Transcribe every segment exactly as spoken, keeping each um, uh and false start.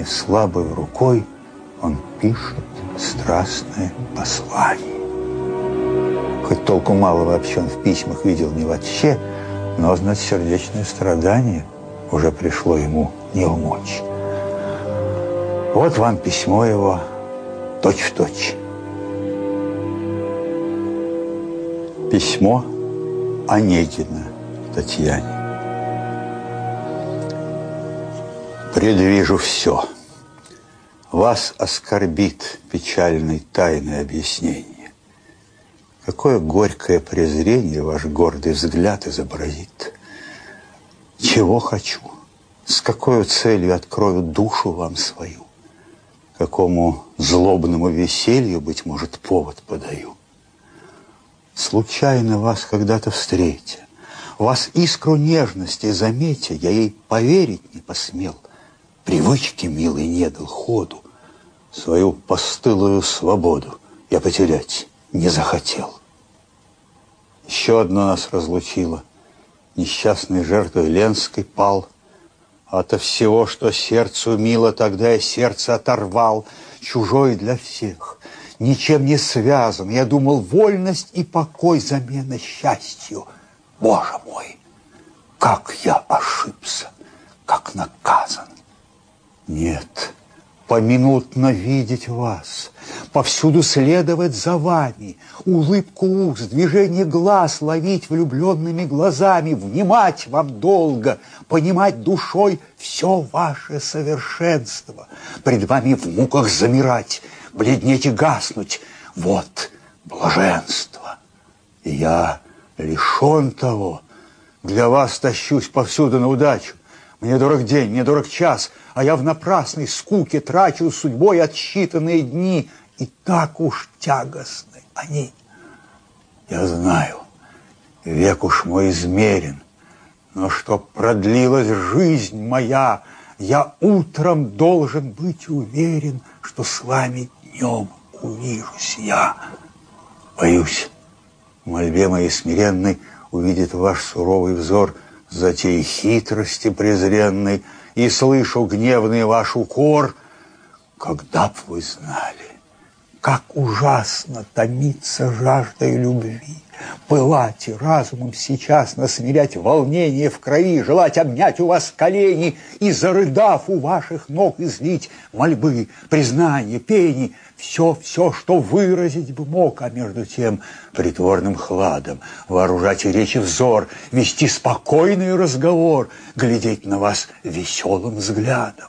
сознание слабой рукой он пишет страстное послание. Хоть толку мало вообще он в письмах видел не вообще, но, знать, сердечное страдание уже пришло ему не умочь. Вот вам письмо его точь-в-точь. Письмо Онегина Татьяне. Предвижу все. Вас оскорбит печальной тайной объяснение. Какое горькое презрение ваш гордый взгляд изобразит. Чего хочу, с какой целью открою душу вам свою, какому злобному веселью, быть может, повод подаю. Случайно вас когда-то встретя, вас искру нежности заметя, я ей поверить не посмел, привычке милой не дал ходу, свою постылую свободу я потерять не захотел. Еще одно нас разлучило, несчастной жертвой Ленской пал. Ото всего, что сердцу мило, тогда я сердце оторвал, чужой для всех, ничем не связан. Я думал, вольность и покой замена счастью. Боже мой, как я ошибся, как наказан. Нет, поминутно видеть вас, повсюду следовать за вами, улыбку уст, движение глаз ловить влюбленными глазами, внимать вам долго, понимать душой все ваше совершенство, пред вами в муках замирать, бледнеть и гаснуть. Вот блаженство. И я лишен того. Для вас тащусь повсюду на удачу. Мне дорог день, мне дорог час, а я в напрасной скуке трачу судьбой отсчитанные дни. И так уж тягостны они. Я знаю, век уж мой измерен, но чтоб продлилась жизнь моя, я утром должен быть уверен, что с вами днем увижусь я. Боюсь, в мольбе моей смиренной увидит ваш суровый взор затеи хитрости презренной, и слышу гневный ваш укор. Когда б вы знали, как ужасно томиться жаждой любви, пылать разумом сейчас, насмирять волнение в крови, желать обнять у вас колени и, зарыдав у ваших ног, излить мольбы, признания, пени, все-все, что выразить бы мог, а между тем притворным хладом вооружать и речи взор, вести спокойный разговор, глядеть на вас веселым взглядом.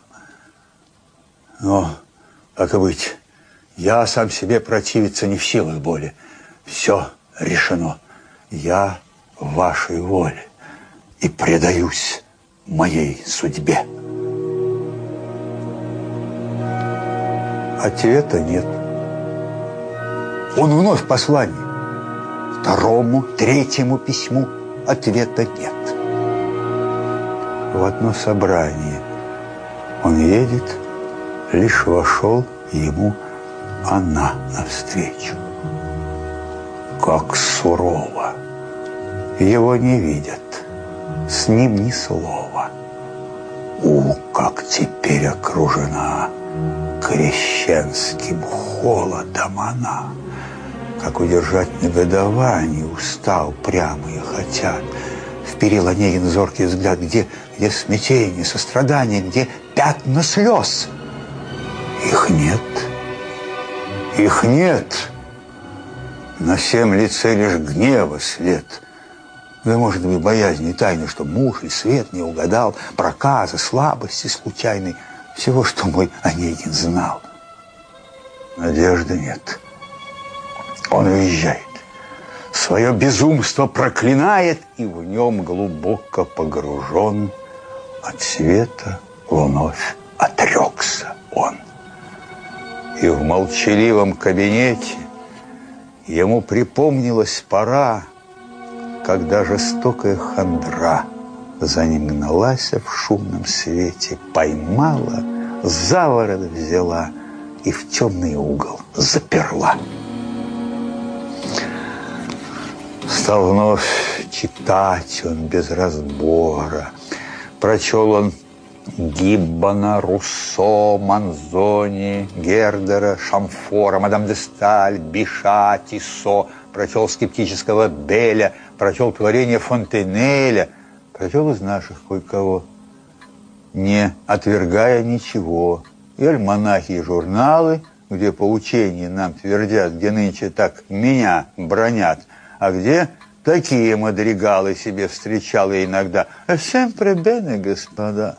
Но, как и быть, я сам себе противиться не в силах более. Все решено. Я вашей воле и предаюсь моей судьбе. Ответа нет. Он вновь послание. Второму, третьему письму ответа нет. В одно собрание он едет, лишь вошел ему она навстречу. Как сурово. Его не видят, с ним ни слова. У, как теперь окружена крещенским холодом она. Как удержать негодование устал прямые хотят. Вперил Онегин зоркий взгляд, где, где смятение, сострадание, где пятна слез. Их нет. Их нет. На всем лице лишь гнева след. Да, может быть, боязни и тайны, что муж и свет не угадал, проказы, слабости случайной, всего, что мой Онегин знал. Надежды нет. Он уезжает, свое безумство проклинает, и в нем глубоко погружен от света вновь отрекся он. И в молчаливом кабинете ему припомнилась пора, когда жестокая хандра за ним гналась в шумном свете, поймала, за ворот взяла и в темный угол заперла. Стал вновь читать он без разбора. Прочел он Гиббона, Руссо, Манзони, Гердера, Шамфора, мадам де Сталь, Биша, Тиссо, прочел скептического Беля, прочел творение Фонтенеля, прочел из наших кое-кого, не отвергая ничего. И альманахи, и журналы, где поучения нам твердят, где нынче так меня бронят, а где такие мадригалы себе встречал я иногда. А sempre bene, господа.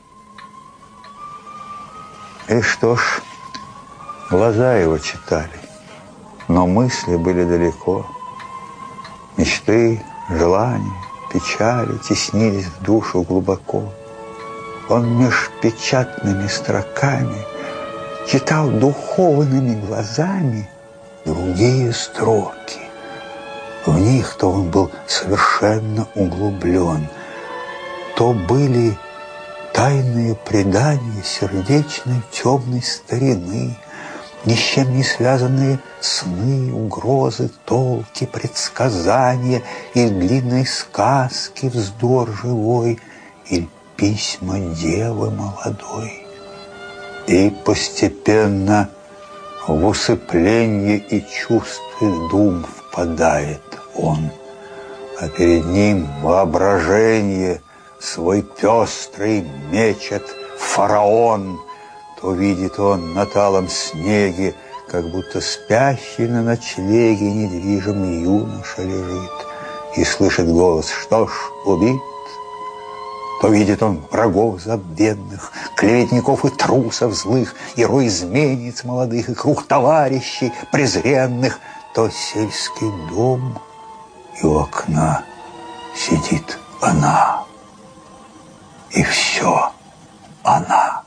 И что ж, глаза его читали, но мысли были далеко. Мечты, желания, печали теснились в душу глубоко. Он меж печатными строками читал духовными глазами другие строки. В них то он был совершенно углублен, то были тайные предания сердечной темной старины, ни с чем не связанные сны, угрозы, толки, предсказания и длинной сказки, вздор живой, или письма девы молодой. И постепенно в усыпление и чувств и дум впадает он, а перед ним воображение свой пестрый мечет фараон. То видит он на талом снеге, как будто спящий на ночлеге недвижимый юноша лежит, и слышит голос: что ж, убит? То видит он врагов забвенных, клеветников и трусов злых, и рой изменниц молодых, и круг товарищей презренных. То сельский дом, и у окна сидит она, и все она.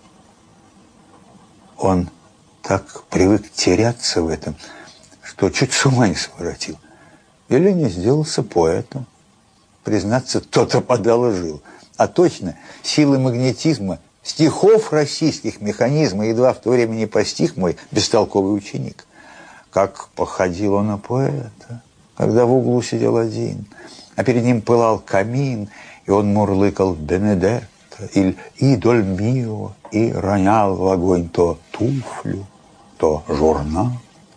Он так привык теряться в этом, что чуть с ума не своротил. Или не сделался поэтом. Признаться, то-то подоложил. А точно, силы магнетизма, стихов российских механизма едва в то время не постиг мой бестолковый ученик. Как походил он на поэта, когда в углу сидел один, а перед ним пылал камин, и он мурлыкал «Бенедетто» или «Идоль мио» и ронял в огонь то туфлю, то журнал.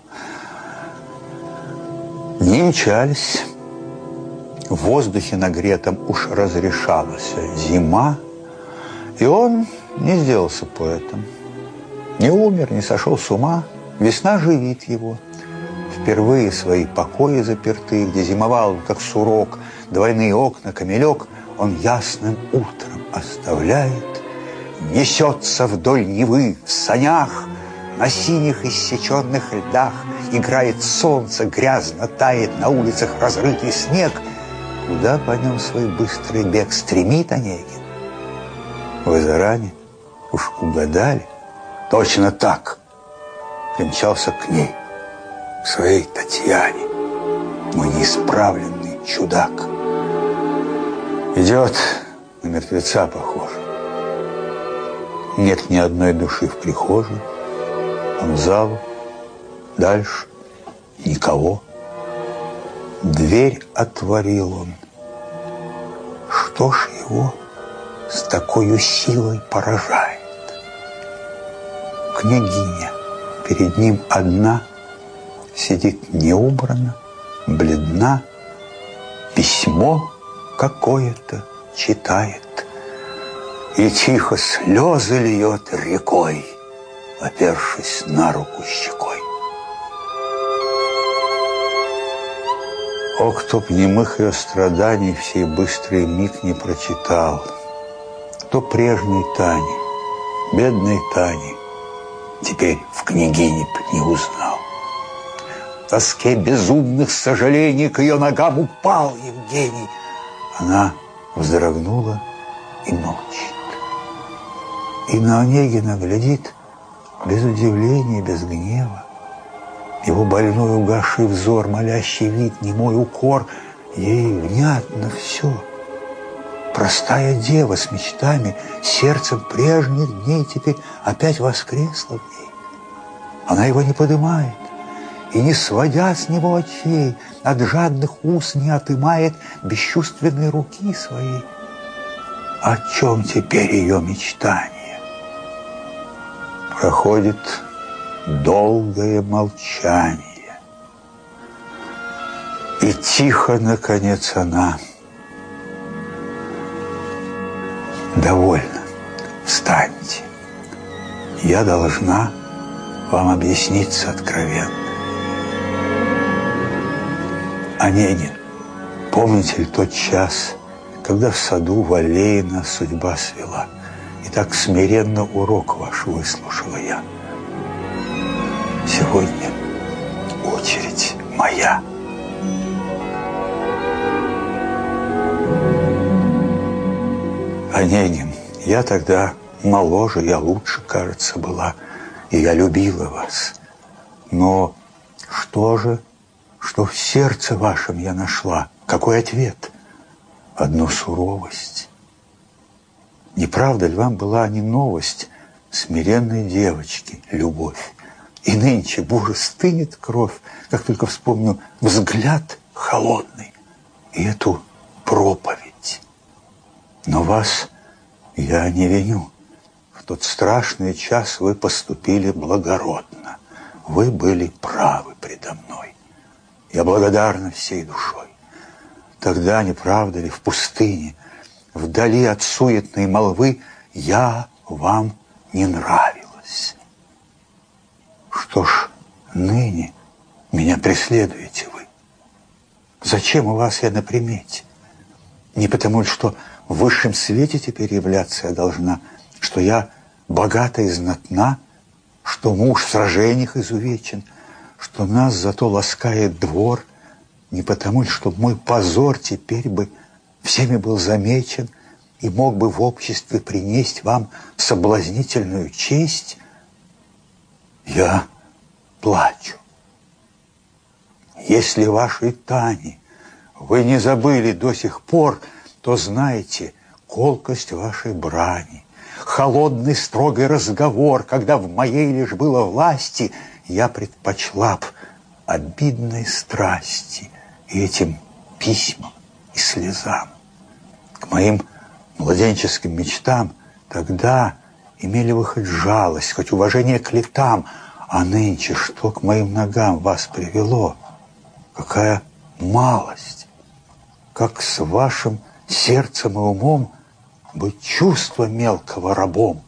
Не мчались. В воздухе нагретом уж разрешалась зима, и он не сделался поэтом. Не умер, не сошел с ума. Весна живит его. Впервые свои покои заперты, где зимовал, как сурок, двойные окна, камелек, он ясным утром оставляет, несется вдоль Невы в санях, на синих иссеченных льдах играет солнце, грязно тает на улицах разрытый снег. Куда по нем свой быстрый бег стремит Онегин? Вы заранее уж угадали? Точно так. Примчался к ней, к своей Татьяне, мой неисправленный чудак. Идет, на мертвеца похож. Нет ни одной души в прихожей. Он в залу, дальше никого. Дверь отворил он. Что ж его с такой силой поражает? Княгиня перед ним одна, сидит неубрана, бледна, письмо какое-то читает и тихо слезы льет рекой, опершись на руку щекой. О, кто б немых ее страданий в сей быстрый миг не прочитал, кто прежней Тани, бедной Тани, теперь в княгине б не узнал. В тоске безумных сожалений к ее ногам упал Евгений. Она вздрогнула и молчит. И на Онегина глядит без удивления, без гнева. Его больной угасший взор, молящий вид, немой укор, ей внятно все. Простая дева с мечтами, сердцем прежних дней теперь опять воскресла в ней. Она его не подымает и, не сводя с него очей, от жадных уст не отымает бесчувственной руки своей. о чем теперь ее мечтание? Проходит долгое молчание, и тихо, наконец, она: довольно, встаньте, я должна вам объясниться откровенно. Онегин, помните ли тот час, когда в саду в аллее нас судьба свела, и так смиренно урок ваш выслушала я? Сегодня очередь моя. Онегин, я тогда моложе, я лучше, кажется, была, и я любила вас. Но что же, что в сердце вашем я нашла? Какой ответ? Одну суровость. Не правда ли вам была не новость смиренной девочки, любовь? И нынче буря стынет кровь, как только вспомню взгляд холодный и эту проповедь. Но вас я не виню. В тот страшный час вы поступили благородно. Вы были правы предо мной. Я благодарна всей душой. Тогда, не правда ли, в пустыне, вдали от суетной молвы, я вам не нравилась. Что ж, ныне меня преследуете вы. Зачем у вас я на примете? Не потому ли, что в высшем свете теперь являться я должна, что я богата и знатна, что муж в сражениях изувечен, что нас зато ласкает двор, не потому ли, что мой позор теперь бы всеми был замечен и мог бы в обществе принести вам соблазнительную честь? Я плачу. Если вашей Тане вы не забыли до сих пор, то знайте колкость вашей брани, холодный строгий разговор, когда в моей лишь было власти, я предпочла б обидной страсти и этим письмам и слезам. К моим младенческим мечтам тогда имели вы хоть жалость, хоть уважение к летам, а нынче что к моим ногам вас привело? Какая малость! Как с вашим сердцем и умом быть чувства мелкого рабом?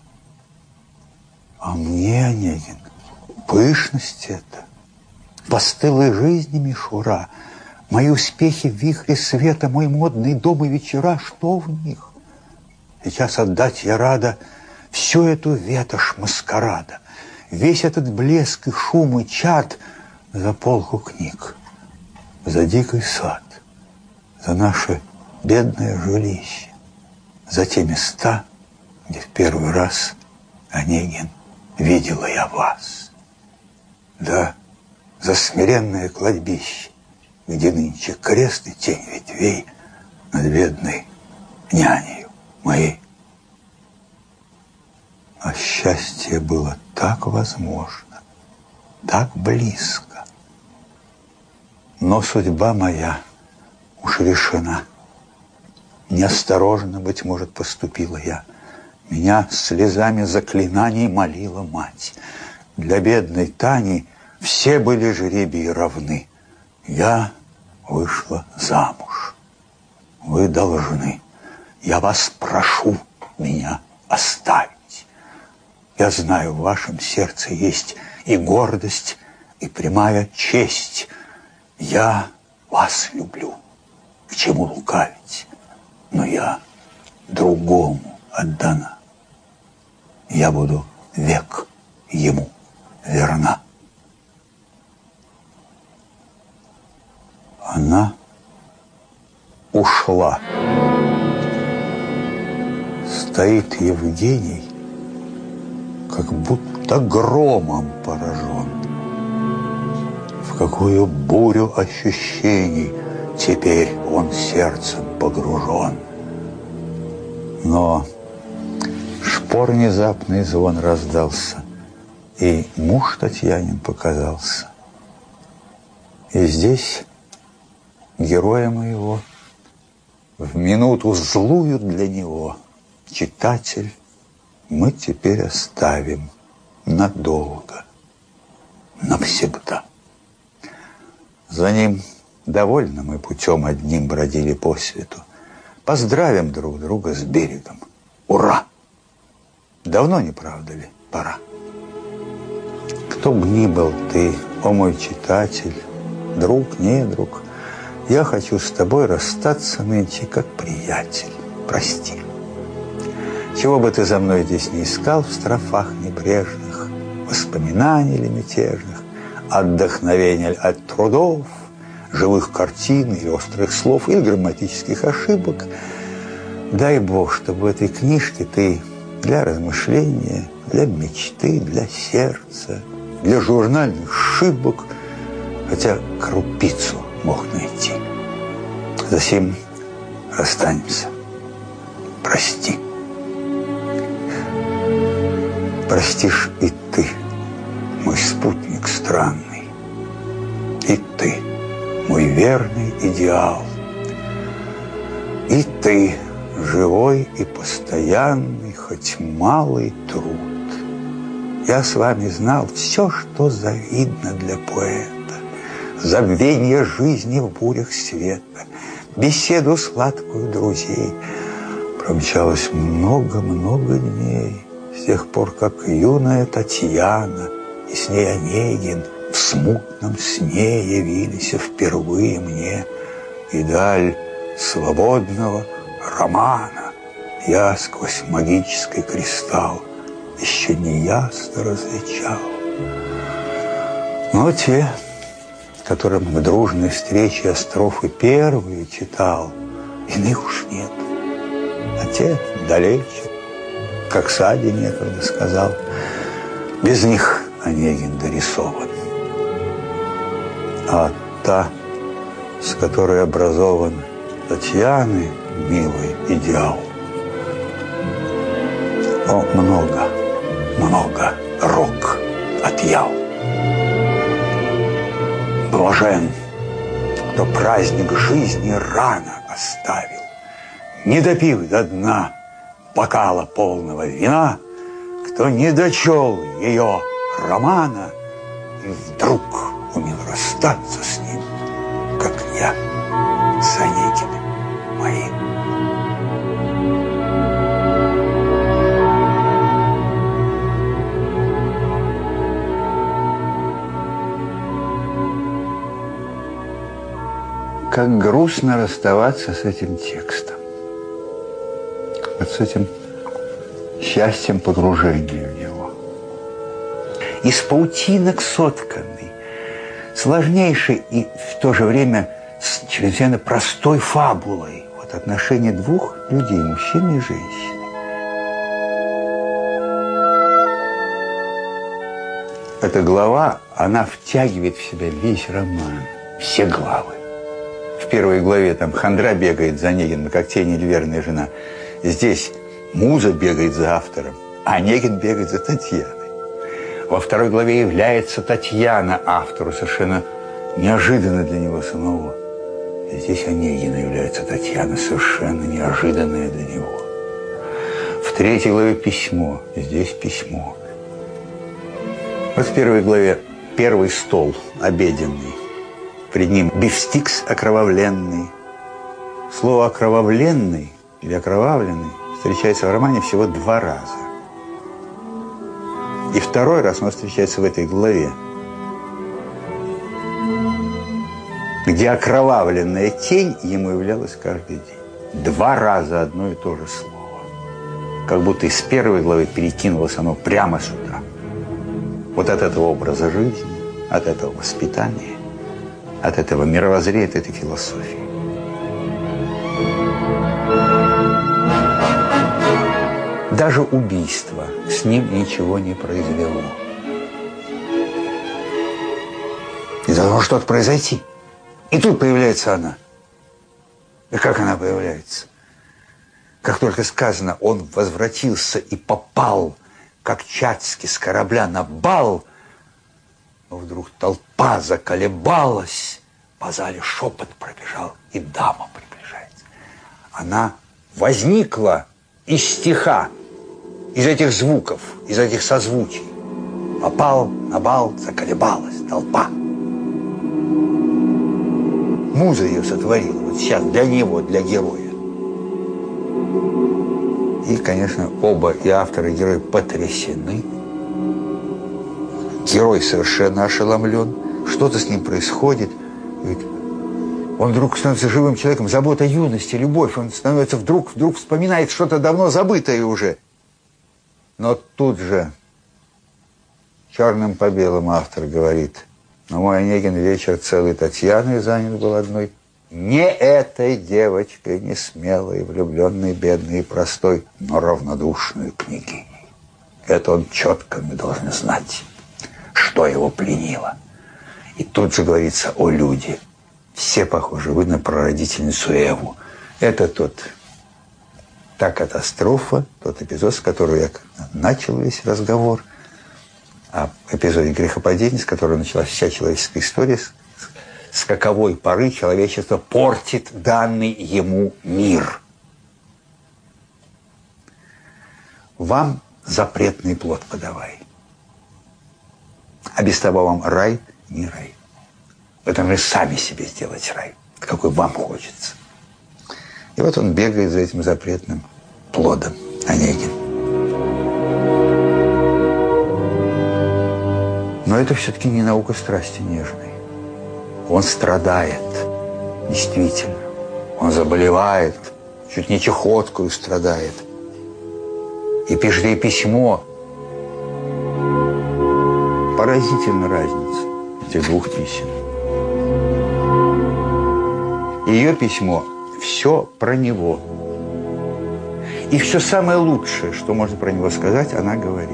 А мне, Онегин, пышность это, постылой жизни мишура, мои успехи в вихре света, мой модный дом и вечера, что в них? Сейчас отдать я рада всю эту ветошь маскарада, весь этот блеск и шум и чад за полку книг, за дикий сад, за наше бедное жилище, за те места, где в первый раз, Онегин, видела я вас. Да, за смиренное кладбище, где нынче крест и тень ветвей над бедной нянею моей. А счастье было так возможно, так близко. Но судьба моя уж решена. Неосторожно, быть может, поступила я. Меня слезами заклинаний молила мать. Для бедной Тани все были жребии равны. Я вышла замуж. Вы должны, я вас прошу, меня оставить. Я знаю, в вашем сердце есть и гордость, и прямая честь. Я вас люблю. К чему лукавить? Но я другому отдана. Я буду век ему верна. Она ушла. Стоит Евгений, как будто громом поражен. В какую бурю ощущений теперь он сердцем погружен. Но шпор внезапный звон раздался, и муж Татьянин показался. И здесь героя моего в минуту злую для него, читатель, мы теперь оставим надолго, навсегда. За ним довольно мы путем одним бродили по свету. Поздравим друг друга с берегом. Ура! Давно, не правда ли, пора? Кто б ни был ты, о мой читатель, друг, не друг, я хочу с тобой расстаться нынче как приятель. Прости. Чего бы ты за мной здесь не искал в строфах небрежных, воспоминаний ли мятежных, отдохновения от трудов, живых картин или острых слов, или грамматических ошибок, дай Бог, чтобы в этой книжке ты для размышления, для мечты, для сердца, для журнальных шибок хотя крупицу мог найти. Затем расстанемся. Прости. Простишь и ты, мой спутник странный, и ты, мой верный идеал, и ты, живой и постоянный, хоть малый труд. Я с вами знал все, что завидно для поэта. Забвенье жизни в бурях света, беседу сладкую друзей. Промчалось много-много дней, с тех пор, как юная Татьяна и с ней Онегин в смутном сне явились впервые мне, и даль свободного романа я сквозь магический кристалл еще не ясно различал. Но те, которым в дружной встрече я строфы первые читал, иных уж нет, а те далече, как Сади некогда сказал, без них Онегин дорисован. А та, с которой образован Татьяны, милый идеал, о, много, много рок отъял. Блажен, кто праздник жизни рано оставил, не допив до дна бокала полного вина, кто не дочел ее романа и вдруг умел расстаться с ним, как я с Онегиным моим. Как грустно расставаться с этим текстом, вот с этим счастьем погружения в него. Из паутинок сотканный, сложнейшей и в то же время с чрезвычайно простой фабулой, вот отношения двух людей, мужчины и женщины. Эта глава, она втягивает в себя весь роман, все главы. В первой главе там хандра бегает за Онегиным, как тень или верная жена. Здесь муза бегает за автором, а Онегин бегает за Татьяной. Во второй главе является Татьяна автору, совершенно неожиданно для него самого. И здесь Онегин является Татьяна, совершенно неожиданная для него. В третьей главе письмо, здесь письмо. Вот в первой главе первый стол обеденный. Пред ним бифстикс окровавленный. Слово «окровавленный» или «окровавленный» встречается в романе всего два раза. И второй раз он встречается в этой главе, где окровавленная тень ему являлась каждый день. Два раза одно и то же слово. Как будто из первой главы перекинулось оно прямо сюда. Вот от этого образа жизни, от этого воспитания, от этого мировоззрения, от этой философии. Даже убийство с ним ничего не произвело. И должно что-то произойти. И тут появляется она. И как она появляется? Как только сказано, он возвратился и попал, как Чацкий с корабля на бал, но вдруг толпа заколебалась, по зале шепот пробежал, и дама приближается. она возникла из стиха, из этих звуков, из этих созвучий. Попал на бал, заколебалась толпа. Муза ее сотворила, вот сейчас для него, для героя. И, конечно, оба, и автор, и герой, потрясены. Герой совершенно ошеломлен. Что-то с ним происходит. Он вдруг становится живым человеком. Забота юности, любовь. Он становится вдруг, вдруг вспоминает что-то давно забытое уже. Но тут же черным по белому автор говорит: но мой Онегин вечер целый Татьяной занят был одной. Не этой девочкой, не смелой, влюбленной, бедной и простой, но равнодушной княгиней. Это он четко, мы должны знать, что его пленило. И тут же говорится о люди. Все похожи, вы на прародительницу Эву. Это тот, та катастрофа, тот эпизод, с которого я начал весь разговор, о эпизоде грехопадения, с которого началась вся человеческая история, с каковой поры человечество портит данный ему мир. Вам запретный плод подавай, а без того вам рай не рай. Вы должны сами себе сделать рай, какой вам хочется. И вот он бегает за этим запретным плодом, Онегин. Но это все-таки не наука страсти нежной. Он страдает, действительно. Он заболевает, чуть не чехоткою страдает. И пишет ей письмо. Поразительна разница этих двух писем. Ее письмо все про него. И все самое лучшее, что можно про него сказать, она говорит.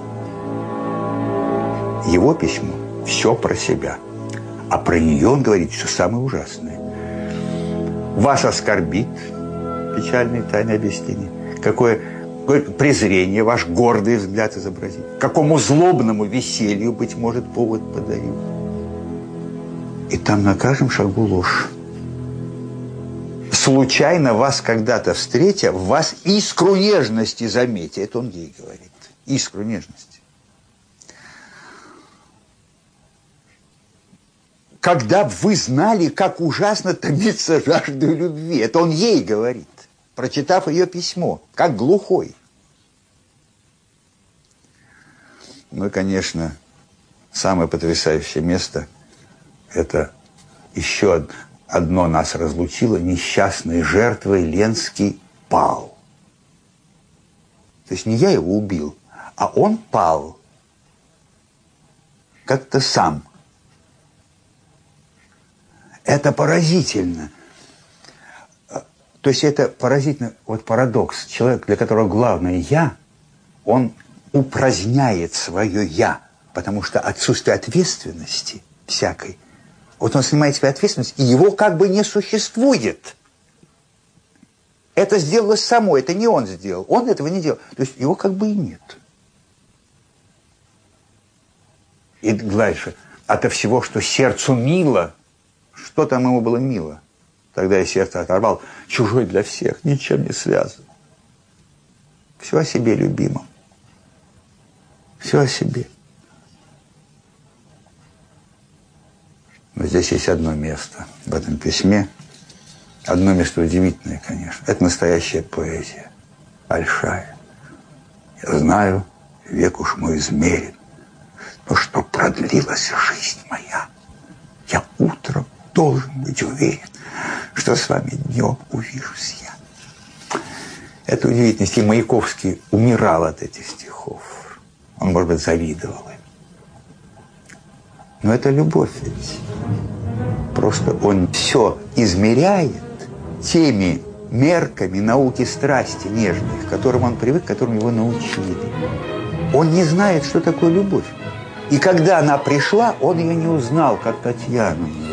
Его письмо все про себя. А про нее он говорит все самое ужасное. Вас оскорбит, печальные тайны объяснения, какое, какое презрение ваш гордый взгляд изобразит, какому злобному веселью, быть может, повод подаю. И там на каждом шагу ложь. Случайно вас когда-то встретя, в вас искру нежности заметя. Это он ей говорит. Искру нежности. Когда бы вы знали, как ужасно томится жаждой любви. Это он ей говорит, прочитав ее письмо, как глухой. Ну и, конечно, самое потрясающее место – это еще одно нас разлучило. Несчастной жертвой Ленский пал. То есть не я его убил, а он пал. Как-то сам. Это поразительно. То есть это поразительно, вот парадокс. Человек, для которого главное «я», он упраздняет свое «я», потому что отсутствие ответственности всякой. Вот он снимает себе ответственность, и его как бы не существует. Это сделалось само, это не он сделал. Он этого не делал. То есть его как бы и нет. И дальше. Ото всего, что сердцу мило. Что там ему было мило? Тогда я сердце оторвал. Чужой для всех, ничем не связан. Все о себе любимом. Все о себе. Но здесь есть одно место в этом письме. Одно место удивительное, конечно. Это настоящая поэзия. Большая. Я знаю, век уж мой измерен. Но что продлилась жизнь моя, я утром должен быть уверен, что с вами днем увижусь я. Это удивительно. И Маяковский умирал от этих стихов. Он, может быть, завидовал им. Но это любовь ведь. Просто он все измеряет теми мерками науки страсти нежных, к которым он привык, к которым его научили. Он не знает, что такое любовь. И когда она пришла, он ее не узнал, как Татьяну.